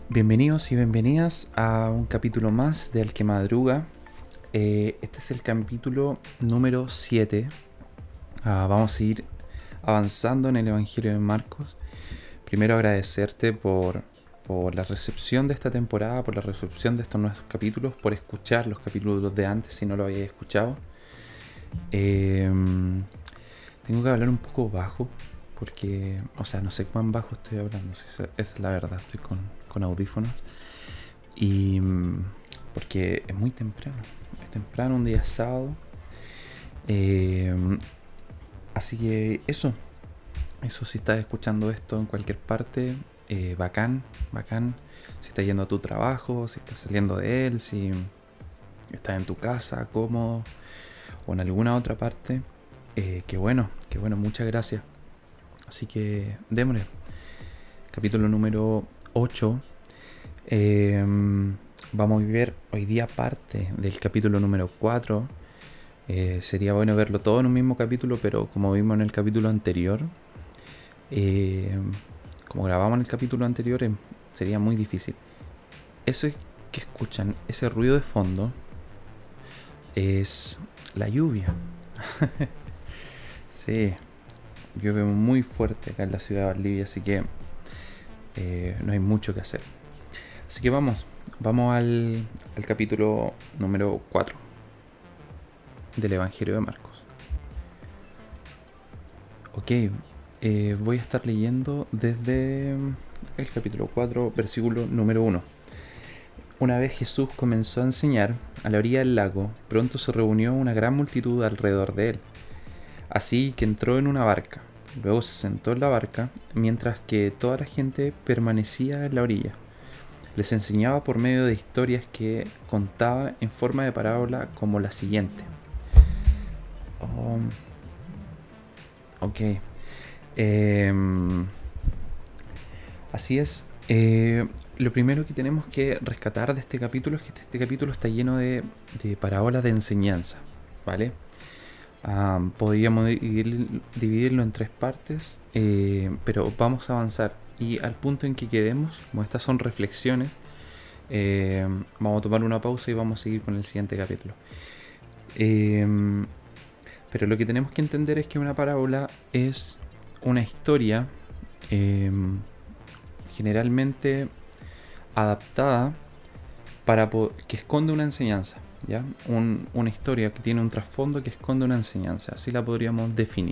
Bienvenidos y bienvenidas a un capítulo más de El que Madruga. Este es el capítulo número 7. Vamos a ir avanzando en el Evangelio de Marcos. Primero agradecerte por la recepción de esta temporada, por la recepción de estos nuevos capítulos, por escuchar los capítulos de antes si no lo habéis escuchado. Tengo que hablar un poco bajo porque, no sé cuán bajo estoy hablando, si esa es la verdad, estoy con audífonos y porque es muy temprano, un día sábado, así que eso si estás escuchando esto en cualquier parte, bacán, si estás yendo a tu trabajo, si estás saliendo de él, si estás en tu casa, cómodo o en alguna otra parte, qué bueno, muchas gracias. Así que démosle. Capítulo número 8. Vamos a ver hoy día parte del capítulo número 4. Sería bueno verlo todo en un mismo capítulo, pero como vimos en el capítulo anterior, como grabamos en el capítulo anterior, sería muy difícil. Eso que escuchan, ese ruido de fondo, es la lluvia. Sí, llueve muy fuerte acá en la ciudad de Valdivia, así que no hay mucho que hacer. Así que vamos al capítulo número 4 del Evangelio de Marcos. Ok, voy a estar leyendo desde el capítulo 4, versículo número 1. Una vez Jesús comenzó a enseñar a la orilla del lago, pronto se reunió una gran multitud alrededor de él. Así que entró en una barca. Luego se sentó en la barca, mientras que toda la gente permanecía en la orilla. Les enseñaba por medio de historias que contaba en forma de parábola como la siguiente. Ok. Así es. Lo primero que tenemos que rescatar de este capítulo es que este capítulo está lleno de parábolas de enseñanza, ¿vale? Podríamos dividirlo en 3 partes, pero vamos a avanzar. Y al punto en que quedemos, como estas son reflexiones, vamos a tomar una pausa y vamos a seguir con el siguiente capítulo. Pero lo que tenemos que entender es que una parábola es una historia generalmente adaptada que esconde una enseñanza, ¿ya? Una historia que tiene un trasfondo que esconde una enseñanza, así la podríamos definir.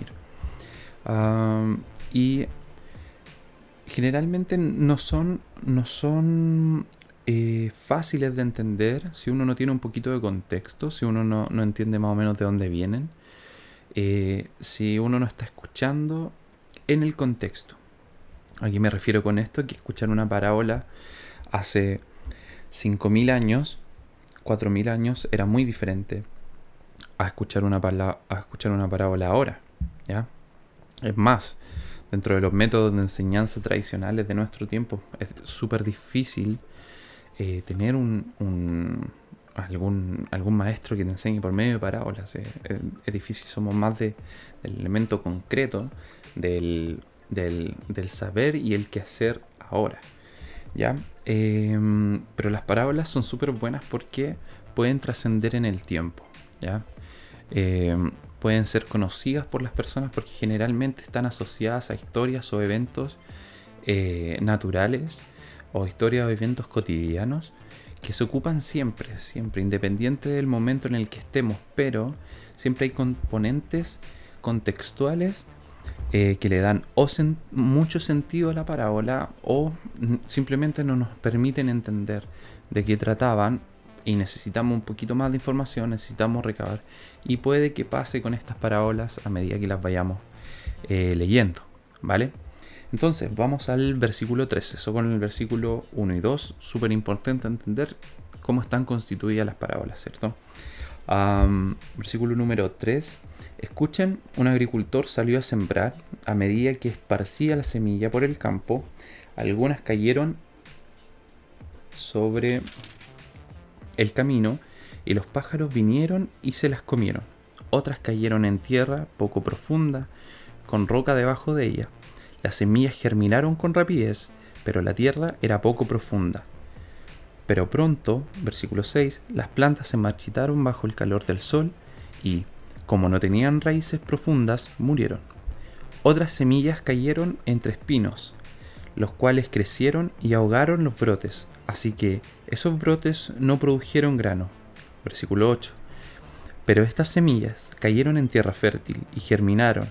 Y generalmente no son fáciles de entender si uno no tiene un poquito de contexto, si uno no entiende más o menos de dónde vienen, si uno no está escuchando en el contexto. Aquí me refiero con esto, que escuchar una parábola hace 5.000 años, 4.000 años, era muy diferente a escuchar una parábola ahora, ¿ya? Es más, dentro de los métodos de enseñanza tradicionales de nuestro tiempo, es súper difícil tener algún maestro que te enseñe por medio de parábolas. Es difícil, somos más del elemento concreto, del saber y el quehacer ahora, ¿ya? Pero las parábolas son súper buenas porque pueden trascender en el tiempo, ¿ya? Pueden ser conocidas por las personas porque generalmente están asociadas a historias o eventos naturales, o historias o eventos cotidianos que se ocupan siempre, independiente del momento en el que estemos, pero siempre hay componentes contextuales que le dan mucho sentido a la parábola, o simplemente no nos permiten entender de qué trataban y necesitamos un poquito más de información, necesitamos recabar, y puede que pase con estas parábolas a medida que las vayamos leyendo, ¿vale? Entonces vamos al versículo 3, eso con el versículo 1 y 2, súper importante entender cómo están constituidas las parábolas, ¿cierto? Versículo número 3. Escuchen, un agricultor salió a sembrar. A medida que esparcía la semilla por el campo, algunas cayeron sobre el camino y los pájaros vinieron y se las comieron. Otras cayeron en tierra poco profunda, con roca debajo de ella. Las semillas germinaron con rapidez, pero la tierra era poco profunda. Pero pronto, versículo 6, las plantas se marchitaron bajo el calor del sol y, como no tenían raíces profundas, murieron. Otras semillas cayeron entre espinos, los cuales crecieron y ahogaron los brotes, así que esos brotes no produjeron grano. Versículo 8. Pero estas semillas cayeron en tierra fértil y germinaron,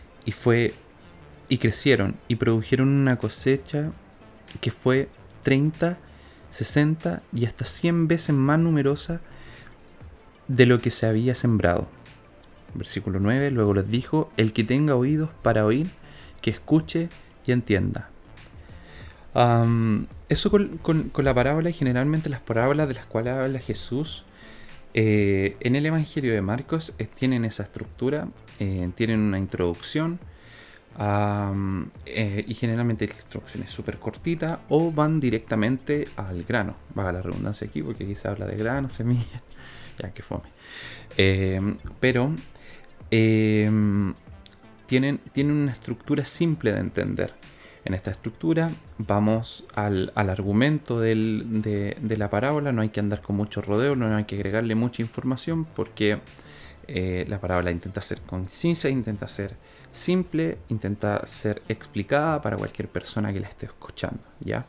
y crecieron y produjeron una cosecha que fue 30, 60 y hasta 100 veces más numerosa de lo que se había sembrado. Versículo 9, luego les dijo: el que tenga oídos para oír, que escuche y entienda. Eso con la parábola, y generalmente las parábolas de las cuales habla Jesús en el Evangelio de Marcos tienen esa estructura, tienen una introducción, y generalmente la introducción es súper cortita o van directamente al grano. Valga la redundancia aquí porque aquí se habla de grano, semilla, ya que fome. Pero tienen una estructura simple de entender. En esta estructura vamos al argumento de la parábola. No hay que andar con mucho rodeo, no hay que agregarle mucha información porque la parábola intenta ser concisa, intenta ser simple, intenta ser explicada para cualquier persona que la esté escuchando, ¿ya?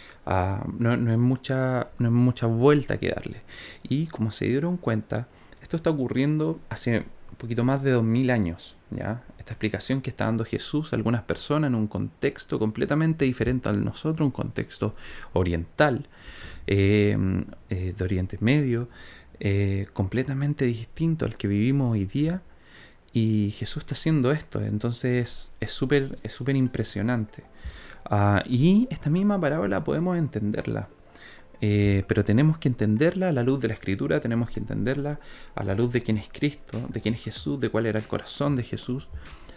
No es mucha vuelta que darle. Y como se dieron cuenta, esto está ocurriendo hace un poquito más de 2000 años, ¿ya? Esta explicación que está dando Jesús a algunas personas en un contexto completamente diferente al nosotros, un contexto oriental, de Oriente Medio, completamente distinto al que vivimos hoy día. Y Jesús está haciendo esto, entonces es súper impresionante. Y esta misma parábola podemos entenderla, pero tenemos que entenderla a la luz de la Escritura, tenemos que entenderla a la luz de quién es Cristo, de quién es Jesús, de cuál era el corazón de Jesús.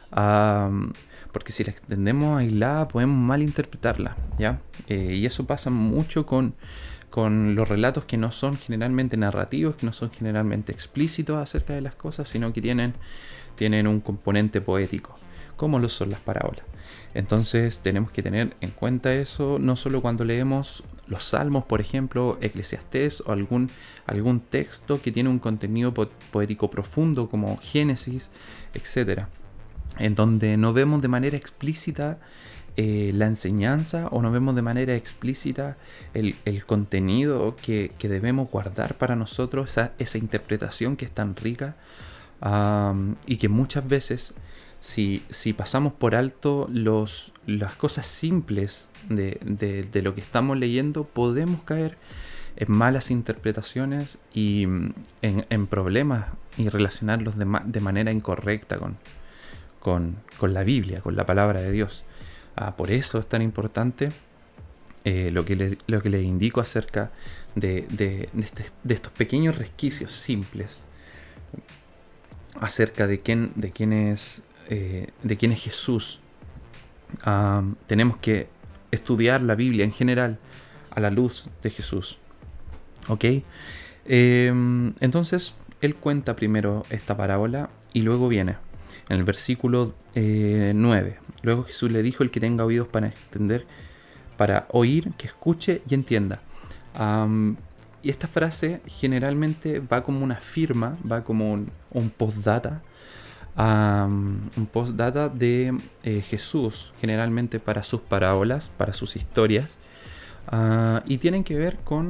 Porque si la entendemos aislada podemos malinterpretarla, ¿ya? Y eso pasa mucho con los relatos que no son generalmente narrativos, que no son generalmente explícitos acerca de las cosas, sino que tienen un componente poético, como lo son las parábolas. Entonces tenemos que tener en cuenta eso, no solo cuando leemos los Salmos, por ejemplo, Eclesiastés, o algún texto que tiene un contenido poético profundo, como Génesis, etc., en donde no vemos de manera explícita la enseñanza, o no vemos de manera explícita el contenido que debemos guardar para nosotros, esa interpretación que es tan rica, y que muchas veces si pasamos por alto las cosas simples de lo que estamos leyendo, podemos caer en malas interpretaciones y en problemas, y relacionarlos de manera incorrecta con la Biblia, con la palabra de Dios. Por eso es tan importante lo que les indico acerca de estos pequeños resquicios simples acerca de quién es Jesús. Tenemos que estudiar la Biblia en general a la luz de Jesús, ¿ok? Entonces él cuenta primero esta parábola y luego viene en el versículo 9. Luego Jesús le dijo: el que tenga oídos para entender, para oír, que escuche y entienda. Y esta frase generalmente va como una firma, va como un postdata, de Jesús, generalmente para sus parábolas, para sus historias, y tienen que ver con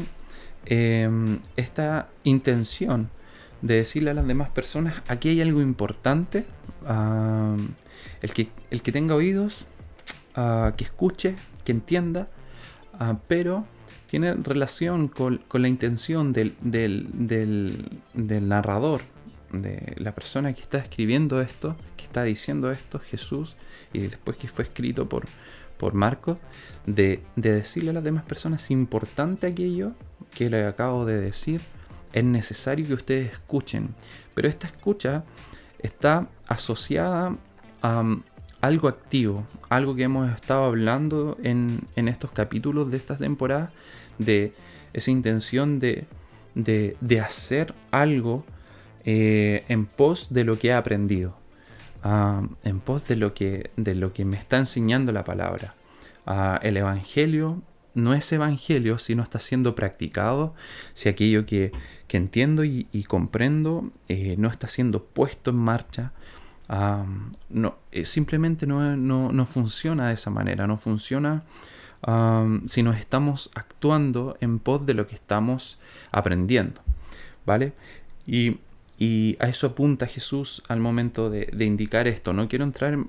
esta intención de decirle a las demás personas: aquí hay algo importante, el que tenga oídos, que escuche, que entienda, pero tiene relación con la intención del narrador, de la persona que está escribiendo esto, que está diciendo esto, Jesús, y después que fue escrito por Marcos, de decirle a las demás personas: es importante aquello que les acabo de decir, es necesario que ustedes escuchen. Pero esta escucha está asociada a algo activo, algo que hemos estado hablando en estos capítulos de esta temporada, de esa intención de hacer algo en pos de lo que he aprendido, en pos de lo que me está enseñando la palabra. El evangelio no es evangelio si no está siendo practicado, si aquello que entiendo y comprendo no está siendo puesto en marcha. Simplemente no funciona de esa manera, no funciona si nos estamos actuando en pos de lo que estamos aprendiendo, ¿vale? Y a eso apunta Jesús al momento de indicar esto. No quiero entrar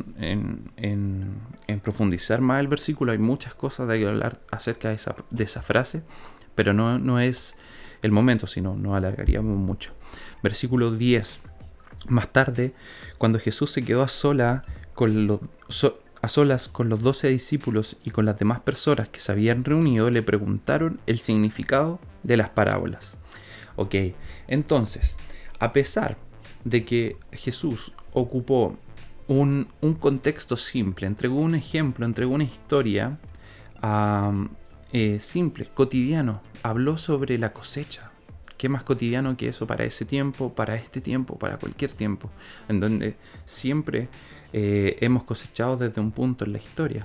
en profundizar más el versículo, hay muchas cosas de hablar acerca de esa frase, pero no es el momento, sino nos alargaríamos mucho. Versículo 10. Más tarde, cuando Jesús se quedó a solas con los 12 discípulos y con las demás personas que se habían reunido, le preguntaron el significado de las parábolas. Ok, entonces, a pesar de que Jesús ocupó un contexto simple, entregó un ejemplo, entregó una historia simple, cotidiano, habló sobre la cosecha. ¿Qué más cotidiano que eso para ese tiempo, para este tiempo, para cualquier tiempo? En donde siempre hemos cosechado desde un punto en la historia.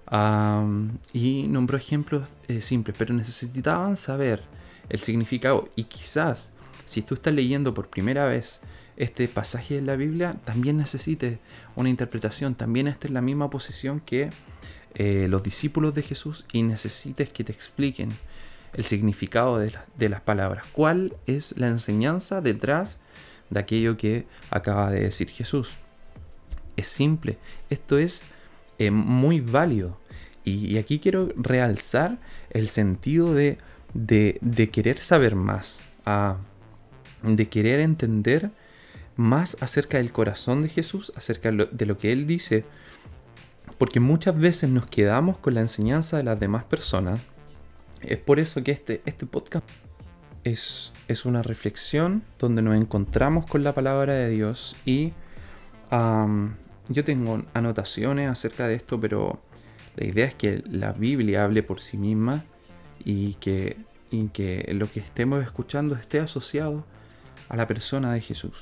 Y nombró ejemplos simples, pero necesitaban saber el significado. Y quizás, si tú estás leyendo por primera vez este pasaje de la Biblia, también necesites una interpretación. También estés en la misma posición que los discípulos de Jesús y necesites que te expliquen el significado de las palabras. ¿Cuál es la enseñanza detrás de aquello que acaba de decir Jesús? Es simple. Esto es muy válido. Y aquí quiero realzar el sentido de querer saber más, de querer entender más acerca del corazón de Jesús, acerca de lo que Él dice, porque muchas veces nos quedamos con la enseñanza de las demás personas. Es por eso que este podcast es una reflexión donde nos encontramos con la palabra de Dios y yo tengo anotaciones acerca de esto, pero la idea es que la Biblia hable por sí misma y que lo que estemos escuchando esté asociado a la persona de Jesús.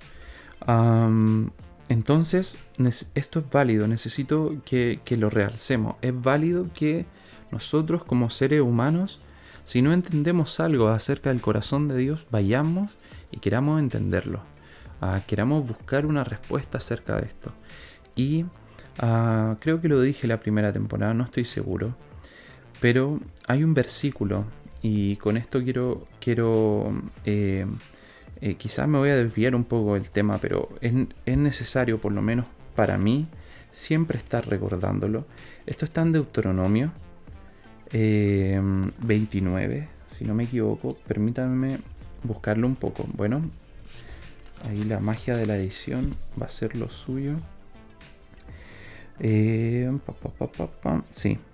Entonces, esto es válido, necesito que lo realcemos. Es válido que nosotros como seres humanos, si no entendemos algo acerca del corazón de Dios, vayamos y queramos entenderlo. Queramos buscar una respuesta acerca de esto. Y creo que lo dije la primera temporada, no estoy seguro. Pero hay un versículo, y con esto quiero quizás me voy a desviar un poco del tema, pero es necesario, por lo menos para mí, siempre estar recordándolo. Esto está en Deuteronomio 29, si no me equivoco. Permítanme buscarlo un poco. Bueno, ahí la magia de la edición va a ser lo suyo. Sí.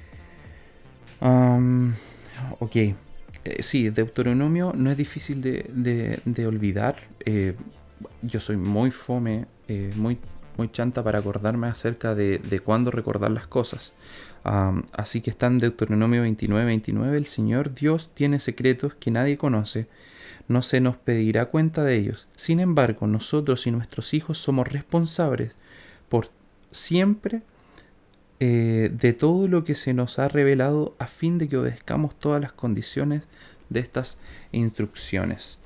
Ok. Sí, Deuteronomio no es difícil de olvidar. Yo soy muy fome, muy chanta para acordarme acerca de cuándo recordar las cosas. Así que está en Deuteronomio 29:29. El Señor Dios tiene secretos que nadie conoce. No se nos pedirá cuenta de ellos. Sin embargo, nosotros y nuestros hijos somos responsables por siempre de todo lo que se nos ha revelado, a fin de que obedezcamos todas las condiciones de estas instrucciones.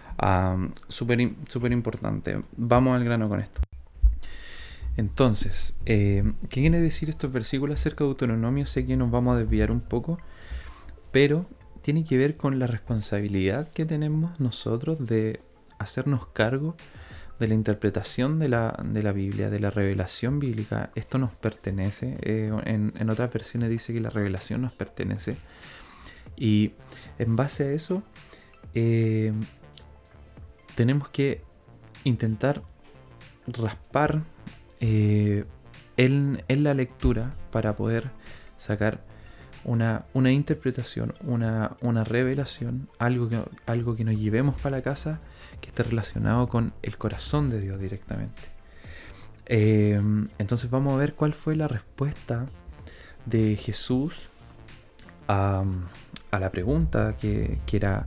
Súper importante. Vamos al grano con esto. Entonces, ¿qué quiere decir estos versículos acerca de Deuteronomio? Sé que nos vamos a desviar un poco, pero tiene que ver con la responsabilidad que tenemos nosotros de hacernos cargo de la interpretación de la Biblia, de la revelación bíblica. Esto nos pertenece. En otras versiones dice que la revelación nos pertenece. Y en base a eso, tenemos que intentar raspar en la lectura para poder sacar una interpretación, una revelación, algo que nos llevemos para la casa, que esté relacionado con el corazón de Dios directamente. Entonces vamos a ver cuál fue la respuesta de Jesús a la pregunta que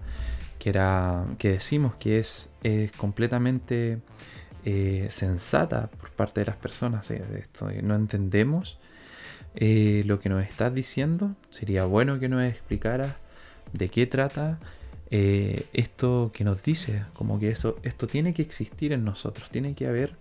decimos que es completamente sensata por parte de las personas. De esto no entendemos lo que nos estás diciendo? Sería bueno que nos explicaras de qué trata esto que nos dice, como que esto tiene que existir en nosotros, tiene que haber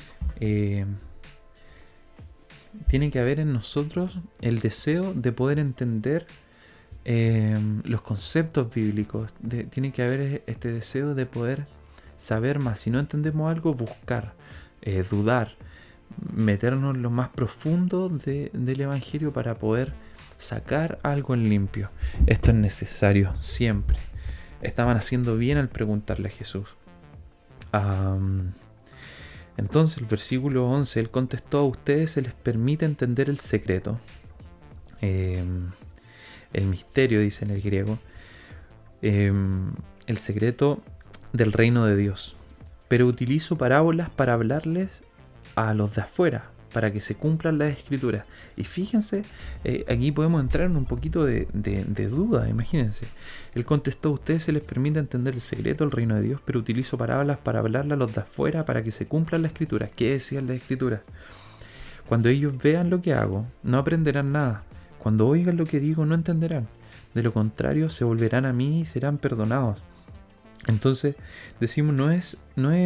en nosotros el deseo de poder entender los conceptos bíblicos, tiene que haber este deseo de poder saber más. Si no entendemos algo, buscar, dudar, meternos en lo más profundo del Evangelio para poder sacar algo en limpio. Esto es necesario siempre. Estaban haciendo bien al preguntarle a Jesús. Entonces el versículo 11, él contestó: a ustedes se les permite entender el secreto, el misterio, dice en el griego, el secreto del reino de Dios, pero utilizo parábolas para hablarles a los de afuera, para que se cumplan las escrituras. Y fíjense, aquí podemos entrar en un poquito de duda. Imagínense, él contestó: a ustedes se les permite entender el secreto del reino de Dios, pero utilizo parábolas para hablarle a los de afuera, para que se cumplan las escrituras. ¿Qué decían las escrituras? Cuando ellos vean lo que hago, no aprenderán nada. Cuando oigan lo que digo, no entenderán. De lo contrario, se volverán a mí y serán perdonados. Entonces, decimos, no es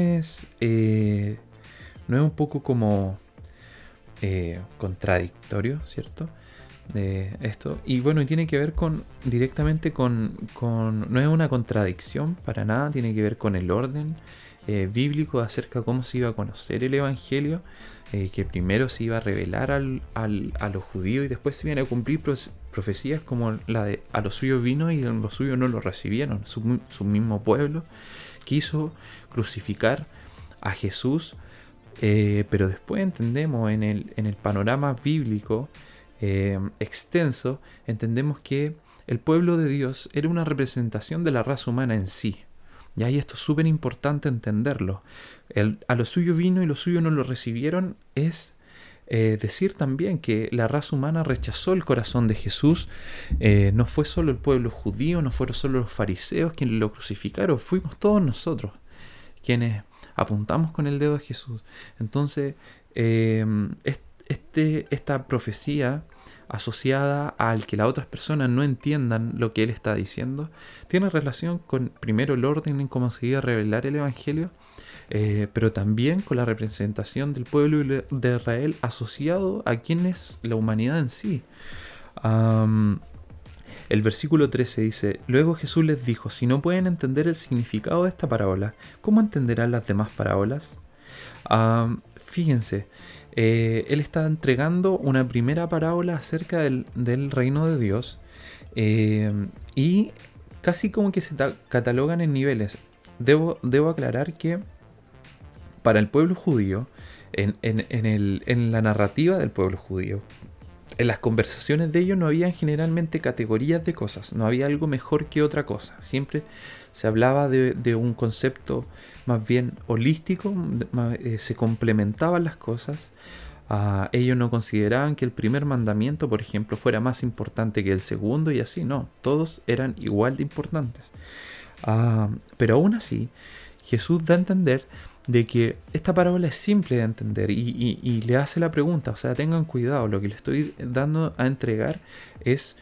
un poco como contradictorio, ¿cierto? De esto. Y bueno, tiene que ver directamente con no es una contradicción para nada, tiene que ver con el orden bíblico acerca de cómo se iba a conocer el Evangelio, que primero se iba a revelar a los judíos y después se iban a cumplir profecías como la de a los suyos vino y a los suyos no lo recibieron. Su mismo pueblo quiso crucificar a Jesús, pero después entendemos en el panorama bíblico extenso, entendemos que el pueblo de Dios era una representación de la raza humana en sí. Y ahí esto es súper importante entenderlo. A lo suyo vino y los suyos no lo recibieron es decir también que la raza humana rechazó el corazón de Jesús. No fue solo el pueblo judío, no fueron solo los fariseos quienes lo crucificaron, fuimos todos nosotros quienes apuntamos con el dedo a Jesús. Entonces, esta profecía asociada al que las otras personas no entiendan lo que él está diciendo, tiene relación con, primero, el orden en cómo se iba a revelar el Evangelio, pero también con la representación del pueblo de Israel asociado a quien es la humanidad en sí. El versículo 13 dice: luego Jesús les dijo: si no pueden entender el significado de esta parábola, ¿cómo entenderán las demás parábolas? Fíjense, él está entregando una primera parábola acerca del reino de Dios, y casi como que se catalogan en niveles. Debo aclarar que para el pueblo judío, en la narrativa del pueblo judío, en las conversaciones de ellos no había generalmente categorías de cosas, no había algo mejor que otra cosa. Siempre se hablaba de un concepto más bien holístico, se complementaban las cosas. Ellos no consideraban que el primer mandamiento, por ejemplo, fuera más importante que el segundo y así, no, todos eran igual de importantes. Pero aún así, Jesús da a entender de que esta parábola es simple de entender y le hace la pregunta, o sea, tengan cuidado, lo que le estoy dando a entregar es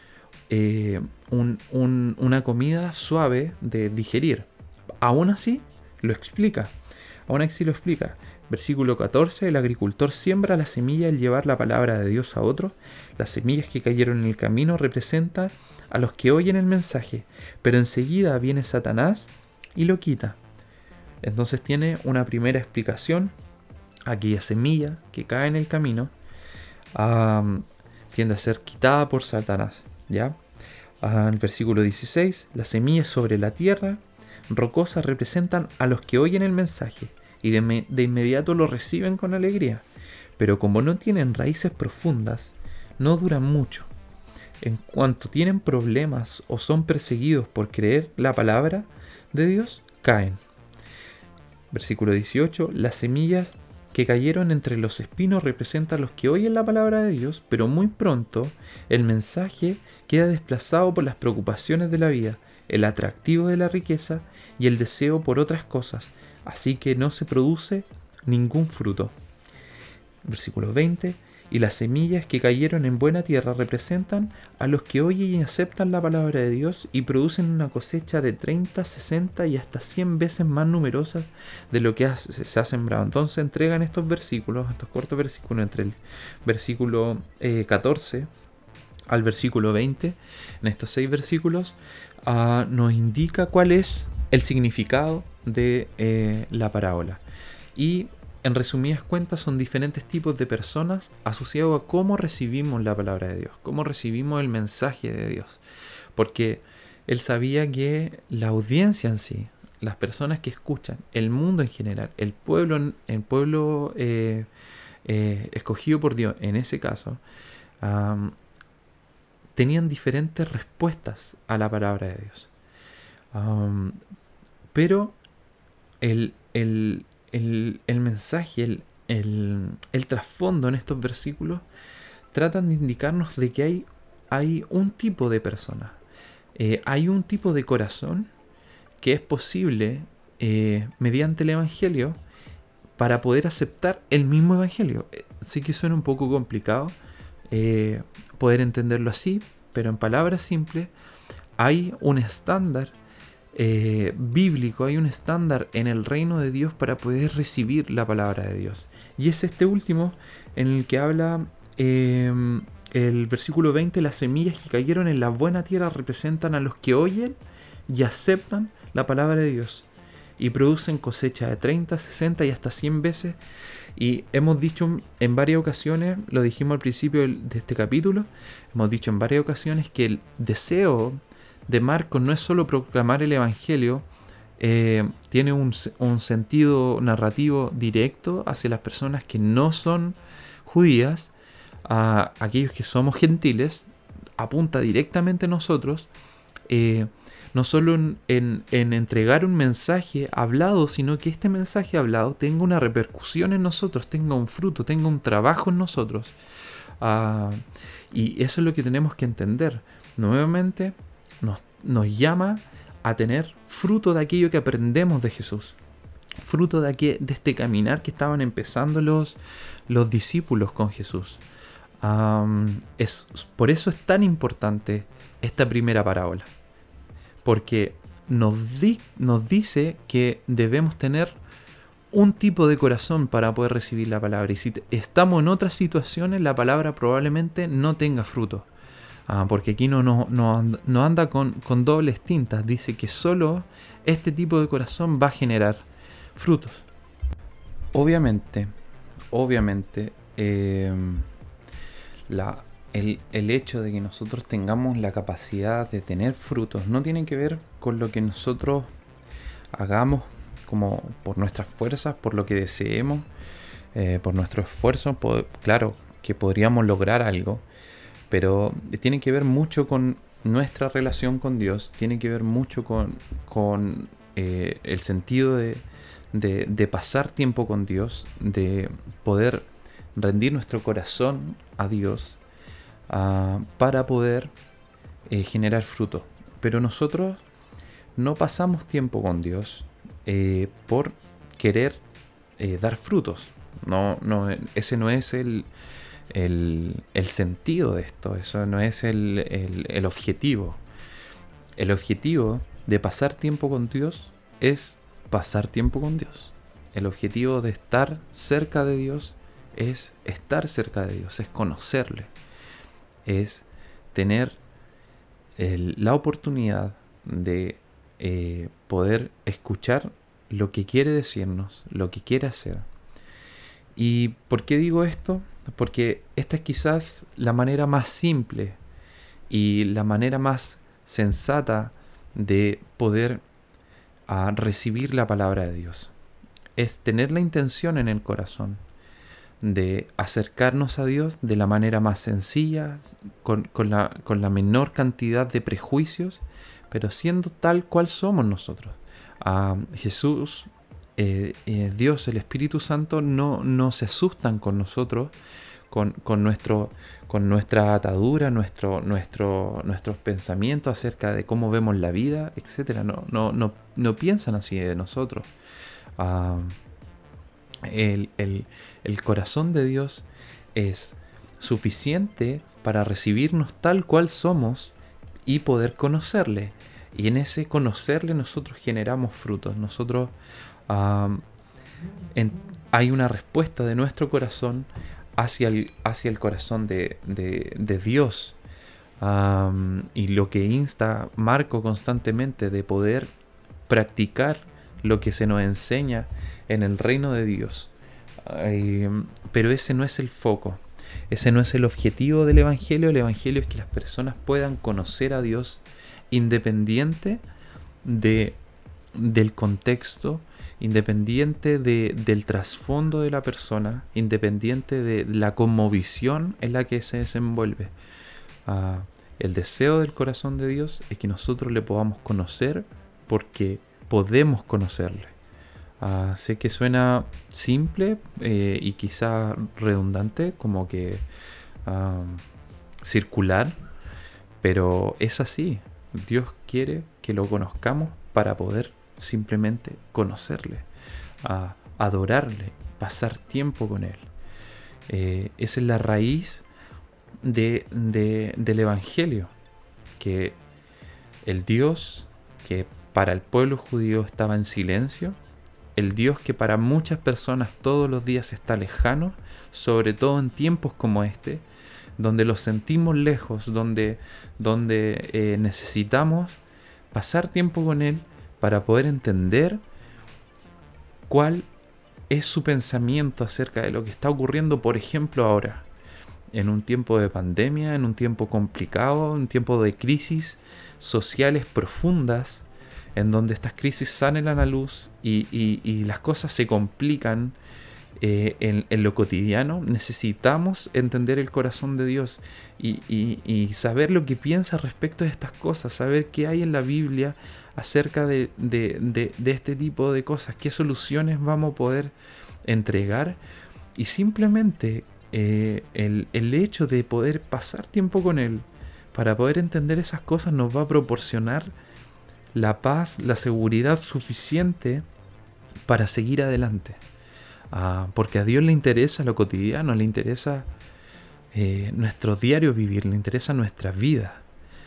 una comida suave de digerir. Aún así lo explica. Versículo 14: el agricultor siembra la semilla al llevar la palabra de Dios a otros. Las semillas que cayeron en el camino representan a los que oyen el mensaje, pero enseguida viene Satanás y lo quita. Entonces tiene una primera explicación. Aquella semilla que cae en el camino tiende a ser quitada por Satanás, ¿ya? El versículo 16: las semillas sobre la tierra rocosa representan a los que oyen el mensaje y de inmediato lo reciben con alegría, pero como no tienen raíces profundas, no duran mucho. En cuanto tienen problemas o son perseguidos por creer la palabra de Dios, caen. Versículo 18: las semillas que cayeron entre los espinos representan a los que oyen la palabra de Dios, pero muy pronto el mensaje queda desplazado por las preocupaciones de la vida, el atractivo de la riqueza y el deseo por otras cosas, así que no se produce ningún fruto. Versículo 20: Y las semillas que cayeron en buena tierra representan a los que oyen y aceptan la palabra de Dios y producen una cosecha de 30, 60 y hasta 100 veces más numerosa de lo que se ha sembrado. Entonces entregan estos versículos, estos cortos versículos entre el versículo 14 al versículo 20, en estos 6 versículos, nos indica cuál es el significado de la parábola. Y en resumidas cuentas son diferentes tipos de personas asociados a cómo recibimos la palabra de Dios, cómo recibimos el mensaje de Dios. Porque él sabía que la audiencia en sí, las personas que escuchan, el mundo en general, el pueblo escogido por Dios en ese caso, tenían diferentes respuestas a la palabra de Dios. Pero el mensaje, el trasfondo en estos versículos tratan de indicarnos de que hay un tipo de persona, hay un tipo de corazón que es posible mediante el Evangelio para poder aceptar el mismo Evangelio. Sí que suena un poco complicado poder entenderlo así, pero en palabras simples hay un estándar bíblico, hay un estándar en el reino de Dios para poder recibir la palabra de Dios. Y es este último en el que habla el versículo 20, las semillas que cayeron en la buena tierra representan a los que oyen y aceptan la palabra de Dios y producen cosecha de 30, 60 y hasta 100 veces. Y hemos dicho en varias ocasiones, lo dijimos al principio de este capítulo, hemos dicho en varias ocasiones que el deseo de Marcos no es solo proclamar el Evangelio, tiene un sentido narrativo directo hacia las personas que no son judías, a aquellos que somos gentiles, apunta directamente a nosotros, no solo en entregar un mensaje hablado, sino que este mensaje hablado tenga una repercusión en nosotros, tenga un fruto, tenga un trabajo en nosotros. Y eso es lo que tenemos que entender. Nuevamente, nos llama a tener fruto de aquello que aprendemos de Jesús, fruto de este caminar que estaban empezando los discípulos con Jesús. Por eso es tan importante esta primera parábola, porque nos dice que debemos tener un tipo de corazón para poder recibir la palabra, y si estamos en otras situaciones la palabra probablemente no tenga fruto. Porque aquí no anda con dobles tintas. Dice que solo este tipo de corazón va a generar frutos. Obviamente, el hecho de que nosotros tengamos la capacidad de tener frutos no tiene que ver con lo que nosotros hagamos como por nuestras fuerzas, por lo que deseemos, por nuestro esfuerzo. Claro que podríamos lograr algo, pero tiene que ver mucho con nuestra relación con Dios, tiene que ver mucho con el sentido de pasar tiempo con Dios, de poder rendir nuestro corazón a Dios para poder generar fruto. Pero nosotros no pasamos tiempo con Dios por querer dar frutos. Ese no es el sentido de esto, eso no es el objetivo. El objetivo de pasar tiempo con Dios es pasar tiempo con Dios. El objetivo de estar cerca de Dios es estar cerca de Dios, es conocerle, es tener la oportunidad de poder escuchar lo que quiere decirnos, lo que quiere hacer. ¿Y por qué digo esto? Porque esta es quizás la manera más simple y la manera más sensata de poder recibir la palabra de Dios. Es tener la intención en el corazón de acercarnos a Dios de la manera más sencilla, con la menor cantidad de prejuicios, pero siendo tal cual somos nosotros. Jesús, Dios, el Espíritu Santo no se asustan con nosotros, con nuestra atadura, nuestros pensamientos acerca de cómo vemos la vida, etc. No piensan así de nosotros. El corazón de Dios es suficiente para recibirnos tal cual somos y poder conocerle. Y en ese conocerle nosotros generamos frutos. Nosotros hay una respuesta de nuestro corazón hacia el corazón de Dios. Y lo que insta Marco constantemente de poder practicar lo que se nos enseña en el reino de Dios. Pero ese no es el foco. Ese no es el objetivo del Evangelio. El Evangelio es que las personas puedan conocer a Dios independiente del contexto, independiente del trasfondo de la persona, independiente de la cosmovisión en la que se desenvuelve. El deseo del corazón de Dios es que nosotros le podamos conocer porque podemos conocerle. Sé que suena simple y quizá redundante, como que circular, pero es así. Dios quiere que lo conozcamos para poder simplemente conocerle, adorarle, pasar tiempo con él. Esa es la raíz del Evangelio, que el Dios que para el pueblo judío estaba en silencio, el Dios que para muchas personas todos los días está lejano, sobre todo en tiempos como este, donde los sentimos lejos, donde necesitamos pasar tiempo con Él para poder entender cuál es su pensamiento acerca de lo que está ocurriendo, por ejemplo, ahora, en un tiempo de pandemia, en un tiempo complicado, en un tiempo de crisis sociales profundas, en donde estas crisis salen a la luz y las cosas se complican en lo cotidiano. Necesitamos entender el corazón de Dios y saber lo que piensa respecto de estas cosas, saber qué hay en la Biblia acerca de este tipo de cosas, qué soluciones vamos a poder entregar, y simplemente el hecho de poder pasar tiempo con Él para poder entender esas cosas nos va a proporcionar la paz, la seguridad suficiente para seguir adelante. Porque a Dios le interesa lo cotidiano, le interesa nuestro diario vivir, le interesa nuestra vida.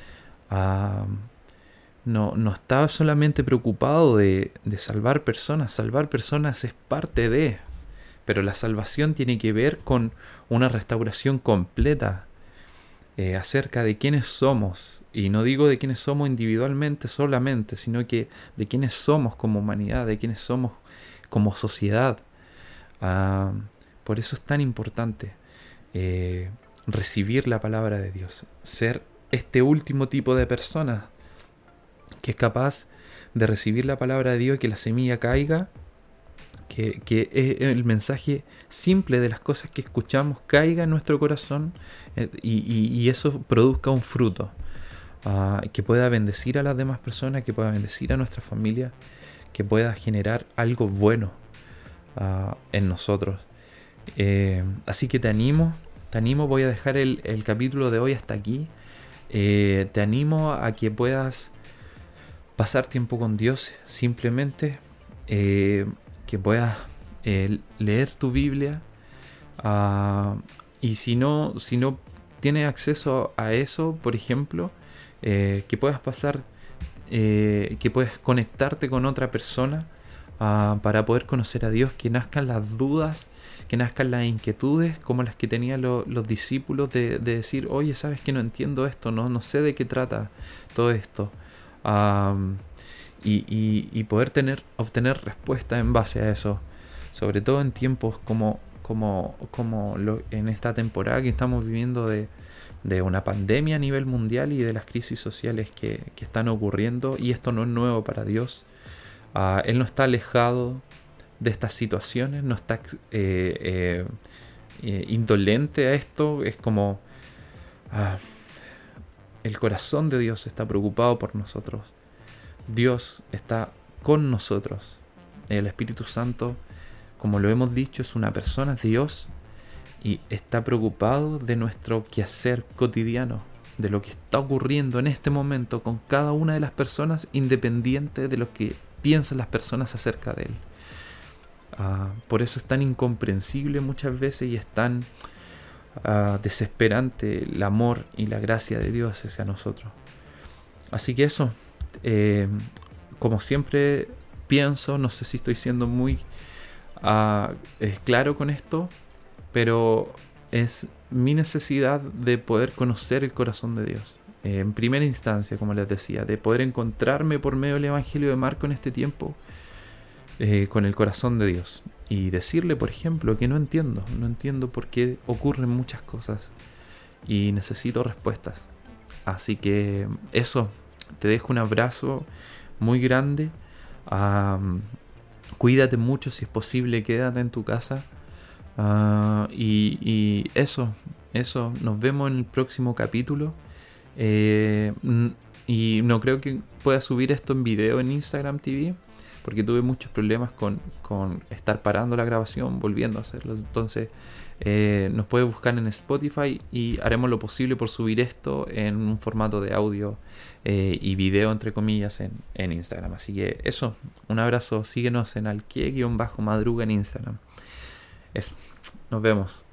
No está solamente preocupado de salvar personas es parte de, pero la salvación tiene que ver con una restauración completa acerca de quiénes somos. Y no digo de quiénes somos individualmente solamente, sino que de quiénes somos como humanidad, de quiénes somos como sociedad. Por eso es tan importante recibir la palabra de Dios, ser este último tipo de persona que es capaz de recibir la palabra de Dios y que la semilla caiga, que el mensaje simple de las cosas que escuchamos caiga en nuestro corazón y eso produzca un fruto que pueda bendecir a las demás personas, que pueda bendecir a nuestra familia, que pueda generar algo bueno en nosotros. Así que te animo, voy a dejar el capítulo de hoy hasta aquí. Te animo a que puedas pasar tiempo con Dios, simplemente que puedas leer tu Biblia, y si no tienes acceso a eso, por ejemplo, que puedas que puedas conectarte con otra persona para poder conocer a Dios, que nazcan las dudas, que nazcan las inquietudes como las que tenían los discípulos de decir, oye, ¿sabes que no entiendo esto? No sé de qué trata todo esto. Y poder obtener respuesta en base a eso, sobre todo en tiempos como en esta temporada que estamos viviendo de una pandemia a nivel mundial y de las crisis sociales que están ocurriendo. Y esto no es nuevo para Dios. Él no está alejado de estas situaciones, no está indolente a esto. Es como el corazón de Dios está preocupado por nosotros. Dios está con nosotros. El Espíritu Santo, como lo hemos dicho, es una persona, es Dios, y está preocupado de nuestro quehacer cotidiano, de lo que está ocurriendo en este momento con cada una de las personas, independiente de lo que piensan las personas acerca de Él. Por eso es tan incomprensible muchas veces y es tan desesperante el amor y la gracia de Dios hacia nosotros. Así que eso, como siempre pienso, no sé si estoy siendo muy claro con esto, pero es mi necesidad de poder conocer el corazón de Dios. En primera instancia, como les decía, de poder encontrarme por medio del Evangelio de Marco en este tiempo con el corazón de Dios. Y decirle, por ejemplo, que no entiendo por qué ocurren muchas cosas y necesito respuestas. Así que eso, te dejo un abrazo muy grande. Cuídate mucho, si es posible, quédate en tu casa. Y eso, nos vemos en el próximo capítulo. Y no creo que pueda subir esto en video en Instagram TV, porque tuve muchos problemas con estar parando la grabación, volviendo a hacerlo. Entonces nos puedes buscar en Spotify y haremos lo posible por subir esto en un formato de audio y video, entre comillas, en Instagram. Así que eso, un abrazo, síguenos en alquie-madruga en Instagram. Eso, nos vemos.